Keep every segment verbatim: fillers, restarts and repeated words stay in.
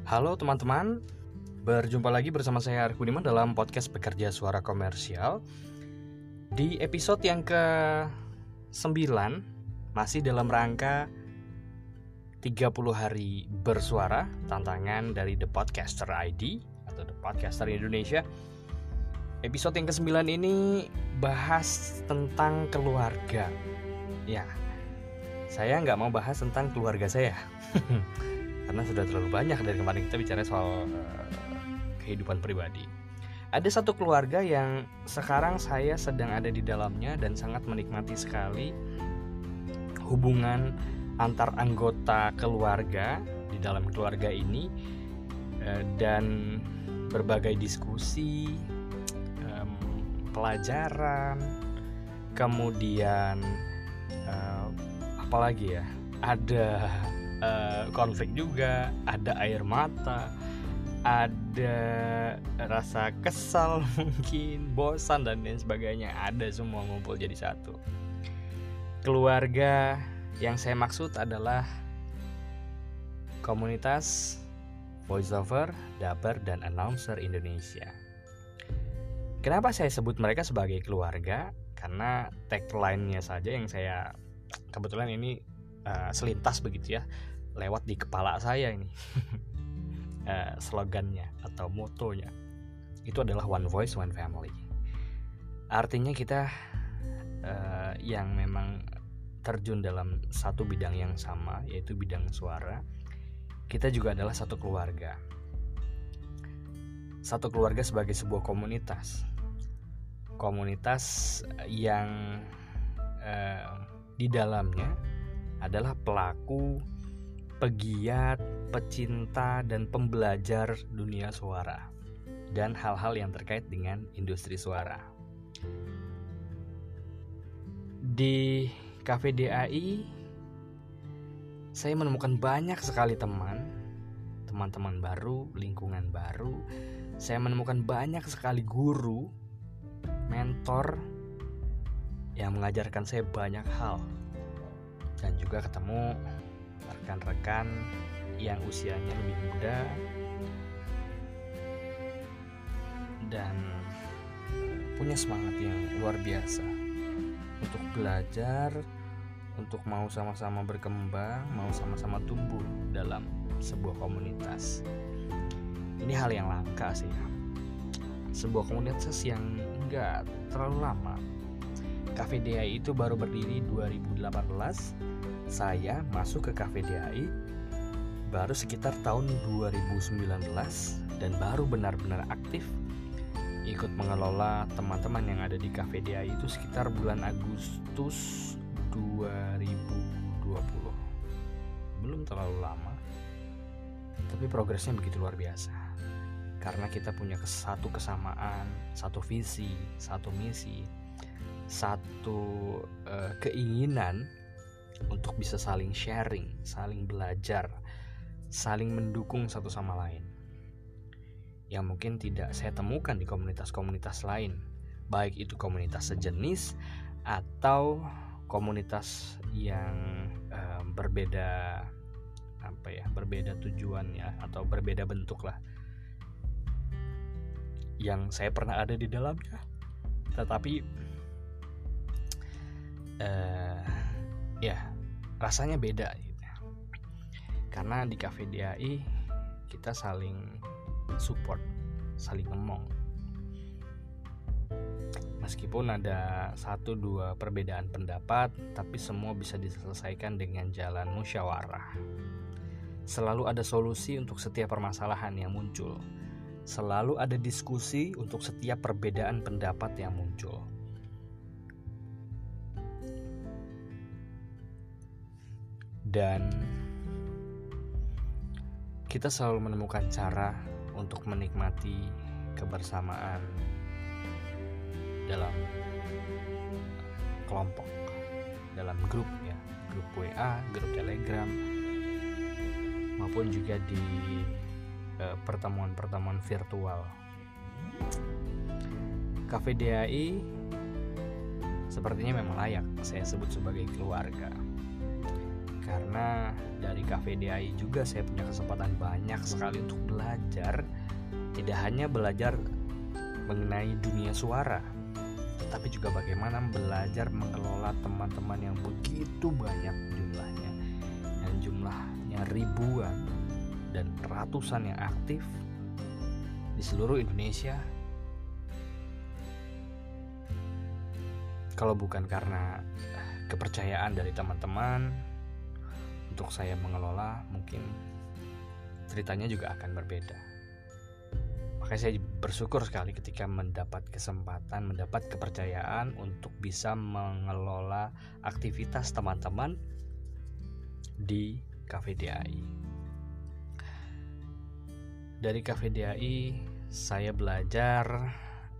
Halo teman-teman, berjumpa lagi bersama saya Arif Budiman dalam podcast Pekerja Suara Komersial. Di episode yang ke sembilan, masih dalam rangka tiga puluh hari bersuara, tantangan dari The Podcaster I D atau The Podcaster Indonesia. Episode yang ke sembilan ini bahas tentang keluarga. Ya, saya nggak mau bahas tentang keluarga saya karena sudah terlalu banyak dari kemarin kita bicara soal uh, kehidupan pribadi. Ada satu keluarga yang sekarang saya sedang ada di dalamnya dan sangat menikmati sekali hubungan antar anggota keluarga di dalam keluarga ini, uh, dan berbagai diskusi, um, pelajaran, kemudian uh, apalagi ya, ada Uh, konflik juga, ada air mata, ada rasa kesal, mungkin bosan dan lain sebagainya. Ada semua ngumpul jadi satu. Keluarga yang saya maksud adalah komunitas voiceover, dubber, dan announcer Indonesia. Kenapa saya sebut mereka sebagai keluarga? Karena tagline-nya saja yang saya kebetulan ini Uh, selintas begitu ya, lewat di kepala saya ini. uh, slogannya atau motonya itu adalah One Voice One Family. Artinya kita uh, yang memang terjun dalam satu bidang yang sama, yaitu bidang suara, kita juga adalah satu keluarga. Satu keluarga sebagai sebuah komunitas. Komunitas yang uh, di dalamnya adalah pelaku, pegiat, pecinta, dan pembelajar dunia suara dan hal-hal yang terkait dengan industri suara. Di Cafe D A I saya menemukan banyak sekali teman, teman-teman baru, lingkungan baru. Saya menemukan banyak sekali guru, mentor yang mengajarkan saya banyak hal. Dan juga ketemu rekan-rekan yang usianya lebih muda dan punya semangat yang luar biasa untuk belajar, untuk mau sama-sama berkembang, mau sama-sama tumbuh dalam sebuah komunitas. Ini hal yang langka sih, sebuah komunitas yang enggak terlalu lama. Cafe D A I itu baru berdiri dua ribu delapan belas. Saya masuk ke Cafe D A I baru sekitar tahun dua ribu sembilan belas dan baru benar-benar aktif ikut mengelola teman-teman yang ada di Cafe D A I itu sekitar bulan Agustus dua ribu dua puluh. Belum terlalu lama, tapi progresnya begitu luar biasa. Karena kita punya satu kesamaan, satu visi, satu misi, satu uh, keinginan untuk bisa saling sharing, saling belajar, saling mendukung satu sama lain, yang mungkin tidak saya temukan di komunitas-komunitas lain, baik itu komunitas sejenis atau komunitas yang uh, berbeda apa ya, berbeda tujuannya atau berbeda bentuk lah, yang saya pernah ada di dalamnya. Tetapi uh, ya rasanya beda gitu. Karena di Cafe D A I kita saling support, saling ngomong. Meskipun ada satu dua perbedaan pendapat, tapi semua bisa diselesaikan dengan jalan musyawarah. Selalu ada solusi untuk setiap permasalahan yang muncul. Selalu ada diskusi untuk setiap perbedaan pendapat yang muncul. Dan kita selalu menemukan cara untuk menikmati kebersamaan dalam kelompok, dalam grup ya, grup W A, grup Telegram, maupun juga di eh, pertemuan-pertemuan virtual. Cafe D A I sepertinya memang layak saya sebut sebagai keluarga. Karena dari Cafe D A I juga saya punya kesempatan banyak sekali untuk belajar. Tidak hanya belajar mengenai dunia suara, tetapi juga bagaimana belajar mengelola teman-teman yang begitu banyak jumlahnya, yang jumlahnya ribuan dan ratusan yang aktif di seluruh Indonesia. Kalau bukan karena kepercayaan dari teman-teman untuk saya mengelola, mungkin ceritanya juga akan berbeda. Makanya saya bersyukur sekali ketika mendapat kesempatan, mendapat kepercayaan untuk bisa mengelola aktivitas teman-teman di Cafe D A I. Dari Cafe D A I saya belajar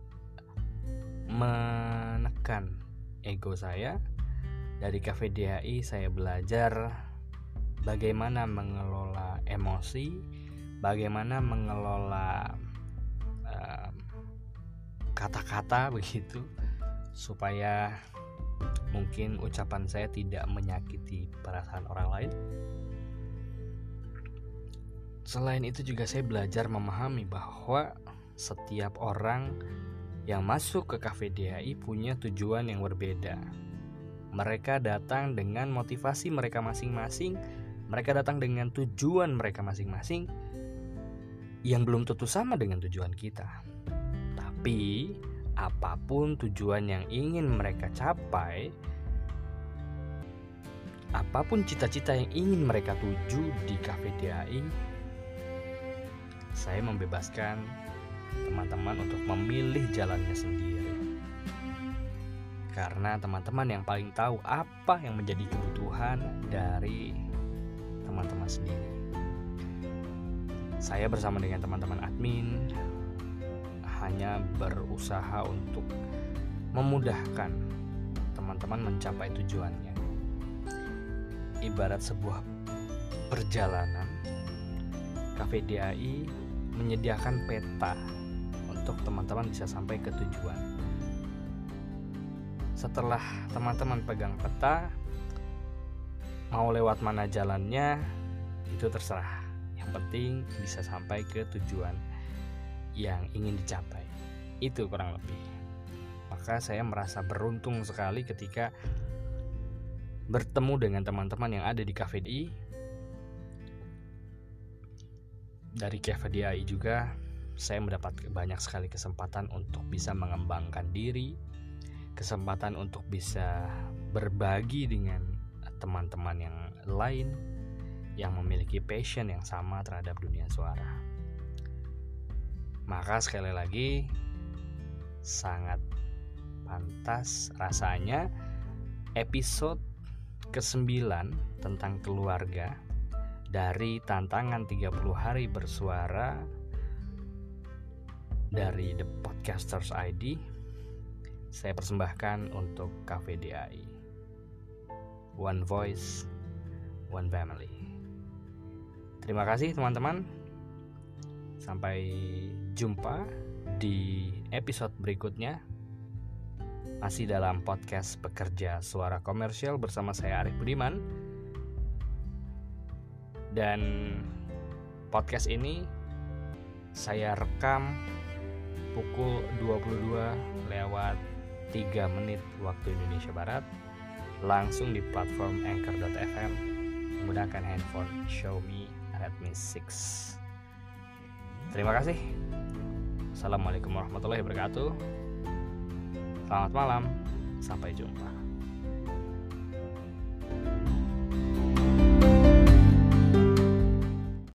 menekan ego saya. Dari Cafe D A I saya belajar bagaimana mengelola emosi, bagaimana mengelola uh, kata-kata begitu, supaya mungkin ucapan saya tidak menyakiti perasaan orang lain. Selain itu juga saya belajar memahami bahwa setiap orang yang masuk ke Cafe D A I punya tujuan yang berbeda. Mereka datang dengan motivasi mereka masing-masing. Mereka datang dengan tujuan mereka masing-masing yang belum tentu sama dengan tujuan kita. Tapi apapun tujuan yang ingin mereka capai, apapun cita-cita yang ingin mereka tuju di Cafe D A I, saya membebaskan teman-teman untuk memilih jalannya sendiri. Karena teman-teman yang paling tahu apa yang menjadi kebutuhan dari teman-teman sendiri. Saya bersama dengan teman-teman admin hanya berusaha untuk memudahkan teman-teman mencapai tujuannya. Ibarat sebuah perjalanan, Cafe D A I menyediakan peta untuk teman-teman bisa sampai ke tujuan. Setelah teman-teman pegang peta, mau lewat mana jalannya itu terserah. Yang penting bisa sampai ke tujuan yang ingin dicapai. Itu kurang lebih. Maka saya merasa beruntung sekali ketika bertemu dengan teman-teman yang ada di Cafe D A I. Dari Cafe D A I juga saya mendapat banyak sekali kesempatan untuk bisa mengembangkan diri, kesempatan untuk bisa berbagi dengan teman-teman yang lain yang memiliki passion yang sama terhadap dunia suara. Maka sekali lagi sangat pantas rasanya episode kesembilan tentang keluarga dari tantangan tiga puluh hari bersuara dari The Podcasters I D saya persembahkan untuk Cafe D A I. One voice, one family. Terima kasih teman-teman. Sampai jumpa di episode berikutnya. Masih dalam podcast Pekerja Suara Komersial bersama saya Arif Budiman. Dan podcast ini saya rekam pukul dua puluh dua lewat tiga menit waktu Indonesia Barat, langsung di platform anchor dot f m menggunakan handphone Xiaomi Redmi enam. Terima kasih. Assalamualaikum warahmatullahi wabarakatuh. Selamat malam. Sampai jumpa.